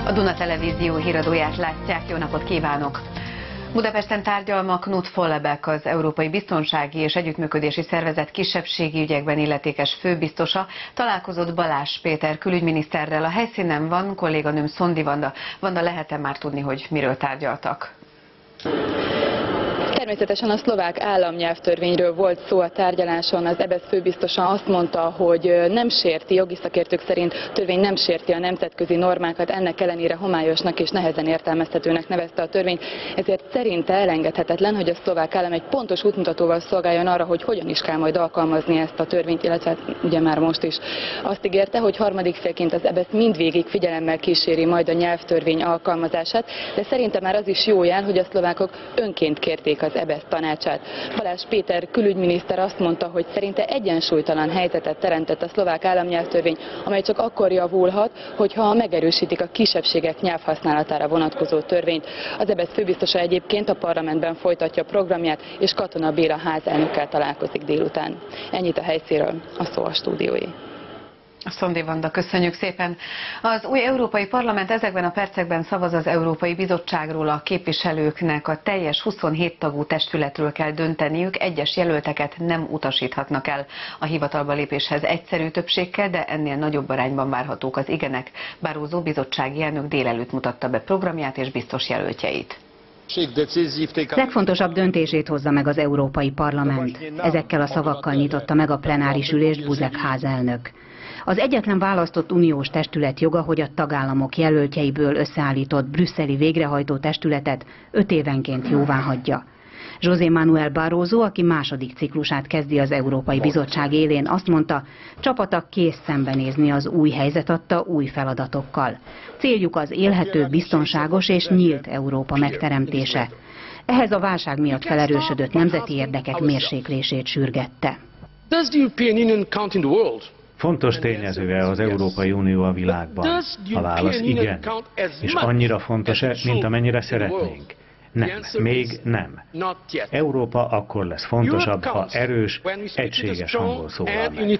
A Duna Televízió híradóját látják, jó napot kívánok! Budapesten tárgyal ma Knut Vollebæk, az Európai Biztonsági és Együttműködési Szervezet kisebbségi ügyekben illetékes főbiztosa, találkozott Balázs Péter külügyminiszterrel. A helyszínen van kolléganőm Szondi Vanda. Vanda, lehet-e már tudni, hogy miről tárgyaltak? Természetesen a szlovák államnyelvtörvényről volt szó a tárgyaláson. Az EBESZ főbiztosa azt mondta, hogy nem sérti, jogi szakértők szerint a törvény nem sérti a nemzetközi normákat, ennek ellenére homályosnak és nehezen értelmezhetőnek nevezte a törvényt, ezért szerinte elengedhetetlen, hogy a szlovák állam egy pontos útmutatóval szolgáljon arra, hogy hogyan is kell majd alkalmazni ezt a törvényt, illetve ugye már most is. Azt ígérte, hogy harmadik félként az EBESZ mindvégig figyelemmel kíséri majd a nyelvtörvény alkalmazását, de szerinte már az is jó jel, hogy a szlovákok önként kérték az EBESZ tanácsát. Balázs Péter külügyminiszter azt mondta, hogy szerinte egyensúlytalan helyzetet teremtett a szlovák államnyelvtörvény, amely csak akkor javulhat, hogyha megerősítik a kisebbségek nyelvhasználatára vonatkozó törvényt. Az EBESZ főbiztosa egyébként a parlamentben folytatja programját, és Katona Béla házelnökkel találkozik délután. Ennyit a helyszínről, a szó a stúdióé. Szondi Vanda, köszönjük szépen. Az új Európai Parlament ezekben a percekben szavaz az Európai Bizottságról. A képviselőknek a teljes 27 tagú testületről kell dönteniük, egyes jelölteket nem utasíthatnak el a hivatalba lépéshez egyszerű többséggel, de ennél nagyobb arányban várhatók az igenek. Barroso bizottsági elnök délelőtt mutatta be programját és biztos jelöltjeit. Legfontosabb döntését hozza meg az Európai Parlament. Ezekkel a szavakkal nyitotta meg a plenáris ülést Buzek házelnök. Az egyetlen választott uniós testület joga, hogy a tagállamok jelöltjeiből összeállított brüsszeli végrehajtó testületet 5 évenként jóváhagyja. José Manuel Barroso, aki második ciklusát kezdi az Európai Bizottság élén, azt mondta, csapata kész szembenézni az új helyzet adta új feladatokkal. Céljuk az élhető, biztonságos és nyílt Európa megteremtése. Ehhez a válság miatt felerősödött nemzeti érdekek mérséklését sürgette. Fontos tényező-e az Európai Unió a világban? A válasz igen. És annyira fontos-e, mint amennyire szeretnénk? Nem, még nem. Európa akkor lesz fontosabb, ha erős, egységes hangon szólal meg.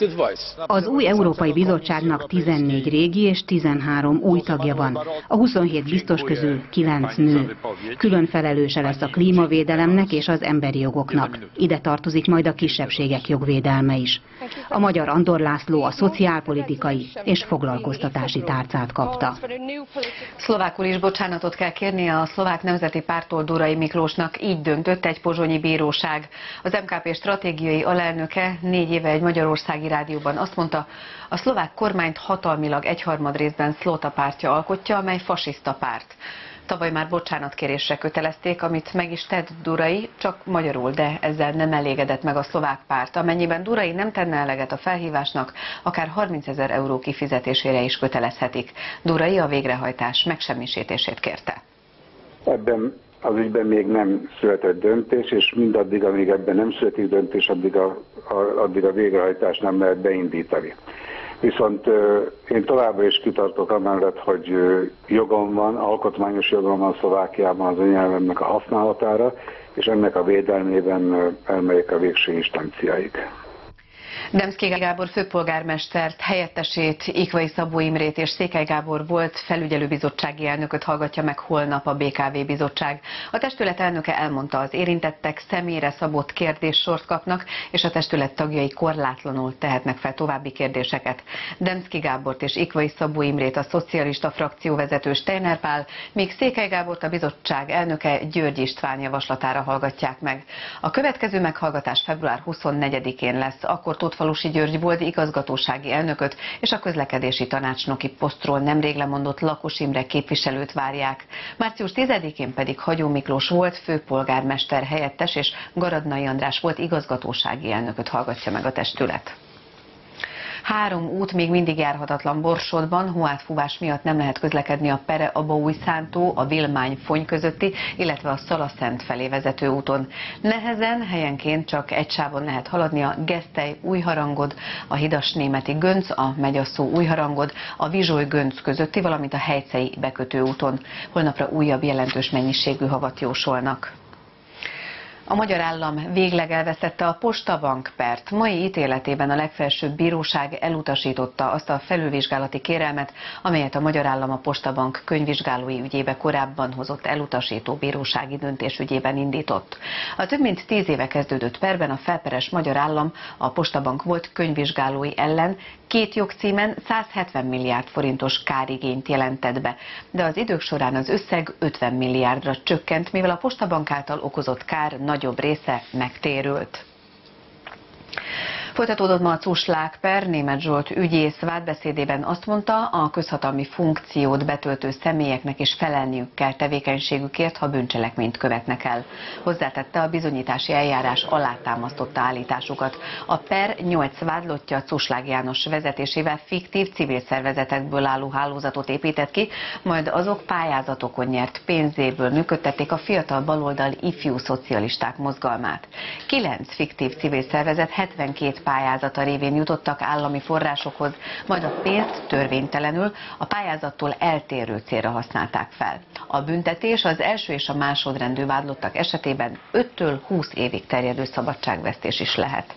Az új Európai Bizottságnak 14 régi és 13 új tagja van. A 27 biztos közül 9 nő. Külön felelőse lesz a klímavédelemnek és az emberi jogoknak. Ide tartozik majd a kisebbségek jogvédelme is. A magyar Andor László a szociálpolitikai és foglalkoztatási tárcát kapta. Szlovákul is bocsánatot kell kérnie a szlovák nemzeti pártól Durai Miklósnak, így döntött egy pozsonyi bíróság. Az MKP stratégiai alelnöke 4 éve egy magyarországi rádióban azt mondta, a szlovák kormányt hatalmilag egyharmad részben Szlota pártja alkotja, amely fasiszta párt. Tavaly már bocsánatkérésre kötelezték, amit meg is tett Durai, csak magyarul, de ezzel nem elégedett meg a szlovák párt. Amennyiben Durai nem tenne eleget a felhívásnak, akár 30 000 euró kifizetésére is kötelezhetik. Durai a végrehajtás megsemmisítését kérte. Ebben az ügyben még nem született döntés, és mindaddig, amíg ebben nem születik döntés, addig a végrehajtást nem lehet beindítani. Viszont én továbbra is kitartok amellett, hogy jogom van, alkotmányos jogom van Szlovákiában az anyanyelvemnek a használatára, és ennek a védelmében elmegyek a végső instanciáig. Demszky Gábor főpolgármestert, helyettesét, Ikvai Szabó Imrét és Székely Gábor volt felügyelőbizottsági elnököt hallgatja meg holnap a BKV bizottság. A testület elnöke elmondta, az érintettek személyre szabott kérdéssort kapnak, és a testület tagjai korlátlanul tehetnek fel további kérdéseket. Demszky Gábort és Ikvai Szabó Imrét a szocialista frakcióvezető Steiner Pál, míg Székely Gábort a bizottság elnöke György István javaslatára hallgatják meg. A következő meghallgatás február 24-én lesz, akkor Falusi György volt igazgatósági elnököt és a közlekedési tanácsnoki posztról nemrég lemondott Lakos Imre képviselőt várják. Március 10-én pedig Hagyó Miklós volt főpolgármester helyettes és Garadnai András volt igazgatósági elnököt hallgatja meg a testület. 3 út még mindig járhatatlan Borsodban, hóátfúvás miatt nem lehet közlekedni a Pere-Abaúj-Szántó, a Vilmány-Fony közötti, illetve a Szalaszent felé vezető úton. Nehezen, helyenként csak egy sávon lehet haladni a Gesztely-Újharangod, a Hidas-Németi Gönc, a Megyasszó-Újharangod, a Vizsoly-Gönc közötti, valamint a Helycei bekötő úton. Holnapra újabb jelentős mennyiségű havat jósolnak. A magyar állam végleg elvesztette a Postabank pert. Mai ítéletében a legfelsőbb bíróság elutasította azt a felülvizsgálati kérelmet, amelyet a magyar állam a Postabank könyvvizsgálói ügyébe korábban hozott elutasító bírósági döntés ügyében indított. A több mint 10 éve kezdődött perben a felperes magyar állam a Postabank volt könyvvizsgálói ellen 2 jogcímen 170 milliárd forintos kárigényt jelentett be, de az idők során az összeg 50 milliárdra csökkent, mivel a Postabank által okozott kár nagyobb része megtérült. Folytatódott ma a Cuslág per. Németh Zsolt ügyész vádbeszédében azt mondta, a közhatalmi funkciót betöltő személyeknek is felelniük kell tevékenységükért, ha bűncselekményt követnek el. Hozzátette, a bizonyítási eljárás alátámasztotta állításukat. A per 8 vádlottja Cuslág János vezetésével fiktív civil szervezetekből álló hálózatot épített ki, majd azok pályázatokon nyert pénzéből működtették a fiatal baloldal ifjú szocialisták mozgalmát. 9 fiktív civil szervezet 72 pályázata révén jutottak állami forrásokhoz, majd a pénzt törvénytelenül a pályázattól eltérő célra használták fel. A büntetés az első és a másodrendű vádlottak esetében 5-től 20 évig terjedő szabadságvesztés is lehet.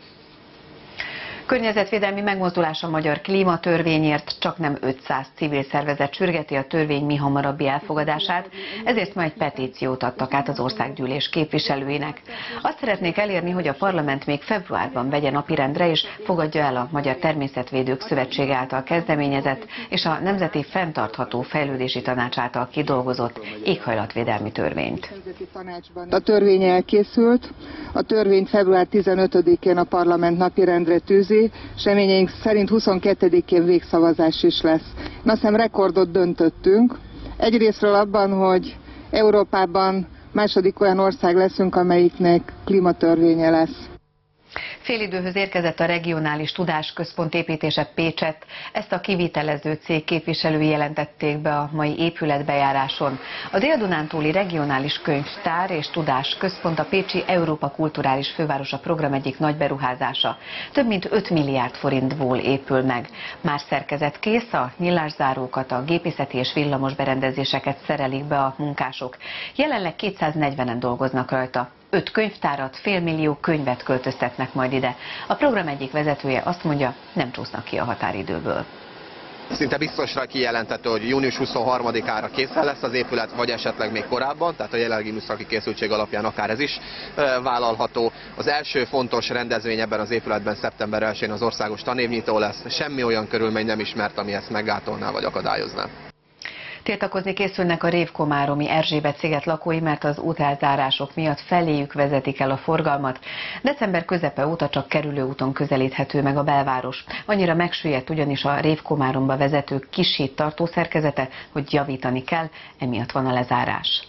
Környezetvédelmi megmozdulás a magyar klímatörvényért, csaknem 500 civil szervezet sürgeti a törvény mihamarabbi elfogadását, ezért ma egy petíciót adtak át az országgyűlés képviselőinek. Azt szeretnék elérni, hogy a parlament még februárban vegye napirendre és fogadja el a Magyar Természetvédők Szövetsége által kezdeményezett és a Nemzeti Fenntartható Fejlődési Tanács által kidolgozott éghajlatvédelmi törvényt. A törvény elkészült, a törvényt február 15-én a parlament napirendre tűzi, és reményeink szerint 22-én végszavazás is lesz. Azt hiszem, rekordot döntöttünk. Egyrésztről abban, hogy Európában második olyan ország leszünk, amelyiknek klímatörvénye lesz. Félidőhöz érkezett a regionális tudásközpont építése Pécsett. Ezt a kivitelező cég képviselői jelentették be a mai épületbejáráson. A Dél-Dunántúli Regionális Könyvtár és Tudásközpont a pécsi Európa Kulturális Fővárosa program egyik nagy beruházása. Több mint 5 milliárd forintból épül meg. Már szerkezet kész, a nyilászárókat, a gépészeti és villamos berendezéseket szerelik be a munkások. Jelenleg 240-en dolgoznak rajta. 5 könyvtárat, fél-millió könyvet költöztetnek majd ide. A program egyik vezetője azt mondja, nem csúsznak ki a határidőből. Szinte biztosra kijelentette, hogy június 23-ára készen lesz az épület, vagy esetleg még korábban, tehát a jelenlegi műszaki készültség alapján akár ez is vállalható. Az első fontos rendezvény ebben az épületben szeptember 1-én az országos tanévnyitó lesz. Semmi olyan körülmény nem ismert, ami ezt meggátolná vagy akadályozná. Tiltakozni készülnek a Révkomáromi Erzsébet-sziget lakói, mert az útelzárások miatt feléjük vezetik el a forgalmat. December közepe óta csak kerülőúton közelíthető meg a belváros. Annyira megsüllyedt ugyanis a Révkomáromba vezető kishíd tartószerkezete, hogy javítani kell, emiatt van a lezárás.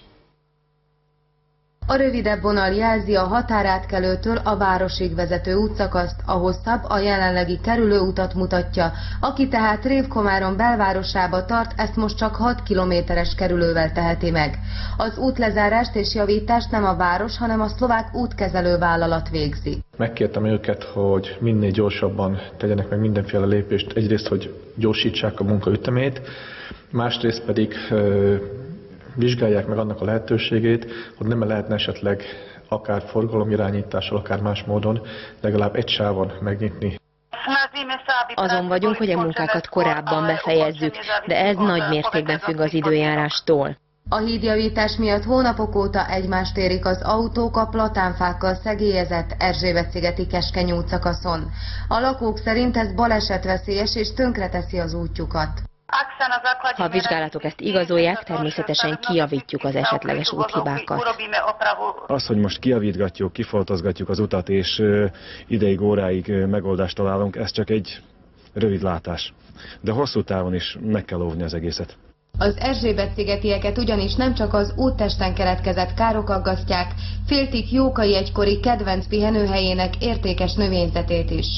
A rövidebb vonal jelzi a határátkelőtől a városig vezető útszakaszt, a hosszabb a jelenlegi kerülőutat mutatja. Aki tehát Révkomárom belvárosába tart, ezt most csak 6 kilométeres kerülővel teheti meg. Az útlezárást és javítást nem a város, hanem a szlovák útkezelő vállalat végzi. Megkértem őket, hogy minél gyorsabban tegyenek meg mindenféle lépést. Egyrészt, hogy gyorsítsák a munkaütemét, másrészt pedig vizsgálják meg annak a lehetőségét, hogy nem lehetne esetleg akár forgalomirányítással, akár más módon legalább egy sávon megnyitni. Azon vagyunk, hogy a munkákat korábban befejezzük, de ez nagy mértékben függ az időjárástól. A hídjavítás miatt hónapok óta egymást érik az autók a platánfákkal szegélyezett Erzsébet-szigeti keskeny útszakaszon. A lakók szerint ez balesetveszélyes és tönkreteszi az útjukat. Ha a vizsgálatok ezt igazolják, természetesen kijavítjuk az esetleges úthibákat. Az, hogy most kijavítgatjuk, kifoltozgatjuk az utat, és ideig, óráig megoldást találunk, ez csak egy rövid látás. De hosszú távon is meg kell óvni az egészet. Az Erzsébet-szigetieket ugyanis nem csak az úttesten keletkezett károk aggasztják, féltik Jókai egykori kedvenc pihenőhelyének értékes növényzetét is.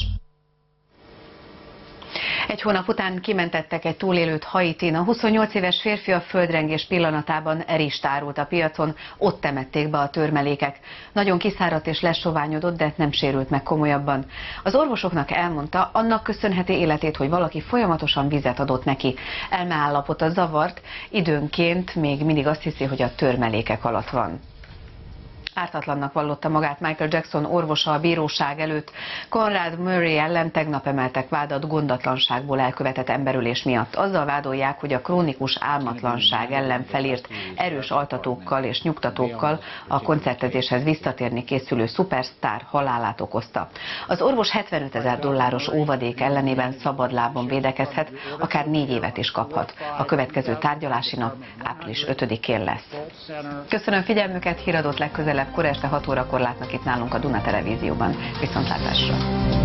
Egy hónap után kimentettek egy túlélőt Haitin. A 28 éves férfi a földrengés pillanatában rist árult a piacon, ott temették be a törmelékek. Nagyon kiszáradt és lesoványodott, de nem sérült meg komolyabban. Az orvosoknak elmondta, annak köszönheti életét, hogy valaki folyamatosan vizet adott neki. Elmeállapota zavart, időnként még mindig azt hiszi, hogy a törmelékek alatt van. Ártatlannak vallotta magát Michael Jackson orvosa a bíróság előtt. Conrad Murray ellen tegnap emeltek vádat gondatlanságból elkövetett emberölés miatt. Azzal vádolják, hogy a krónikus álmatlanság ellen felírt erős altatókkal és nyugtatókkal a koncertezéshez visszatérni készülő szupersztár halálát okozta. Az orvos $75,000 óvadék ellenében szabadlábon védekezhet, akár 4 évet is kaphat. A következő tárgyalási nap április 5-én lesz. Köszönöm figyelmüket, híradót legközelebb kor este 6 órakor látnak itt nálunk a Duna Televízióban. Viszontlátásra!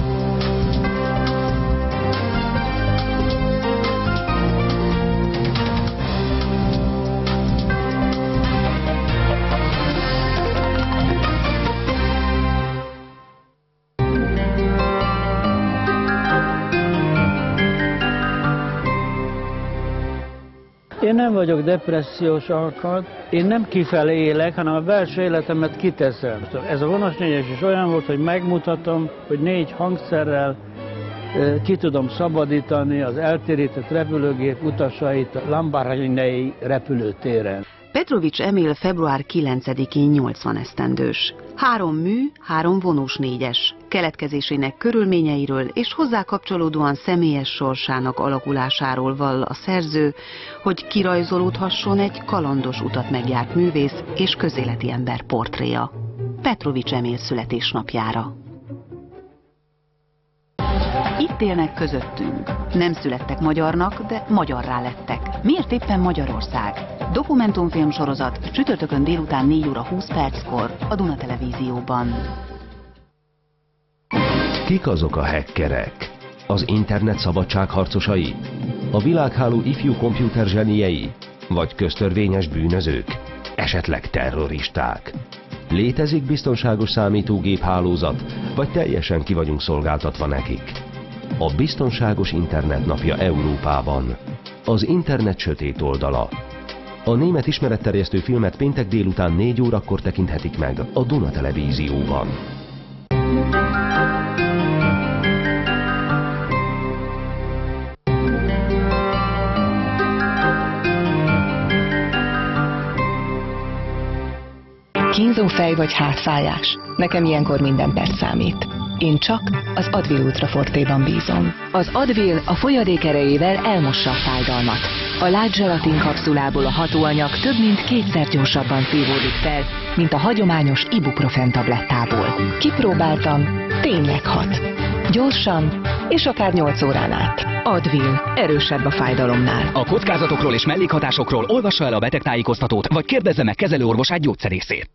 Én nem vagyok depressziós alkat, én nem kifelé élek, hanem a belső életemet kiteszem. Ez a vonas 4-es is olyan volt, hogy megmutatom, hogy 4 hangszerrel ki tudom szabadítani az eltérített repülőgép utasait a Lambarnei repülőtéren. Petrovics Emil február 9-én 80 esztendős. 3 mű, 3 vonós 4-es. Keletkezésének körülményeiről és hozzá kapcsolódóan személyes sorsának alakulásáról vall a szerző, hogy kirajzolódhasson egy kalandos utat megjárt művész és közéleti ember portréja. Petrovics Emil születésnapjára. Itt élnek közöttünk. Nem születtek magyarnak, de magyarrá lettek. Miért éppen Magyarország? Dokumentumfilm sorozat csütörtökön délután 4 óra 20 perckor a Duna Televízióban. Kik azok a hackerek? Az internet szabadságharcosai? A világháló ifjú komputer zseniei? Vagy köztörvényes bűnözők? Esetleg terroristák? Létezik biztonságos számítógép hálózat, vagy teljesen ki vagyunk szolgáltatva nekik? A Biztonságos Internet napja Európában. Az internet sötét oldala. A német ismeretterjesztő filmet péntek délután 4 órakor tekinthetik meg a Duna Televízióban. Kínzó fej vagy hátfájás. Nekem ilyenkor minden perc számít. Én csak az Advil Ultra Fortéban bízom. Az Advil a folyadék erejével elmossa a fájdalmat. A light gelatin kapszulából a hatóanyag több mint 2-szer gyorsabban szívódik fel, mint a hagyományos ibuprofen tablettából. Kipróbáltam, tényleg hat. Gyorsan, és akár 8 órán át. Advil, erősebb a fájdalomnál. A kockázatokról és mellékhatásokról olvassa el a betegtájékoztatót, vagy kérdezze meg kezelőorvosát, gyógyszerészét.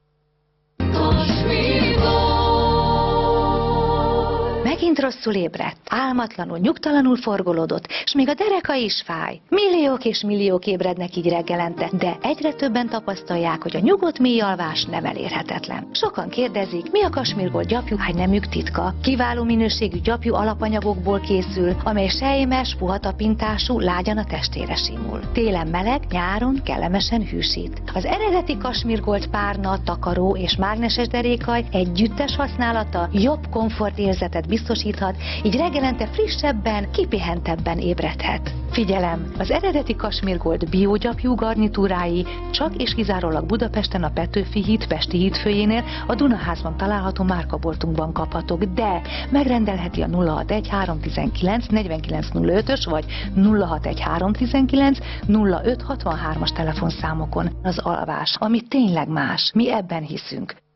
Megint rosszul ébredt, álmatlanul, nyugtalanul forgolódott, és még a dereka is fáj. Milliók és milliók ébrednek így reggelente, de egyre többen tapasztalják, hogy a nyugodt mély alvás nem elérhetetlen. Sokan kérdezik, mi a Kashmir gyapjú nemük titka. Kiváló minőségű gyapjú alapanyagokból készül, amely sejmes, puha tapintású, lágyan a testére simul. Télen meleg, nyáron kellemesen hűsít. Az eredeti Kashmir Gold párna, takaró és mágneses derékaj együttes használata jobb komfortérzetet biztosíthat, így reggelente frissebben, kipihentebben ébredhet. Figyelem! Az eredeti Kashmir Gold biogyapjú garnitúrái csak és kizárólag Budapesten a Petőfi híd Pesti hídfőjénél a Dunaházban található márkaboltunkban kaphatók, de megrendelheti a 061 319 4905-ös vagy 061 319 0563-as telefonszámokon. Az alvás, ami tényleg más. Mi ebben hiszünk.